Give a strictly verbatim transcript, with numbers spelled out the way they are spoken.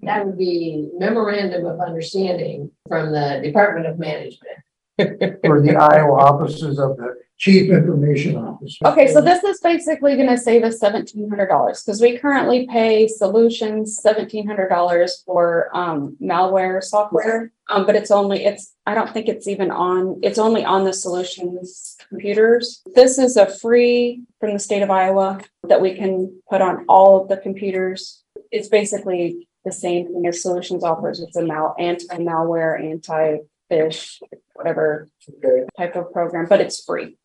That would be memorandum of understanding from the Department of Management. For the Iowa offices of the Chief Information Officer. Okay, so this is basically gonna save us seventeen hundred dollars, because we currently pay Solutions seventeen hundred dollars for um malware software. Um, but it's only, it's, I don't think it's even on, it's only on the Solutions computers. This is a free from the state of Iowa that we can put on all of the computers. It's basically the same thing as Solutions offers. It's a mal anti-malware, anti-phish, whatever Okay. type of program, but it's free.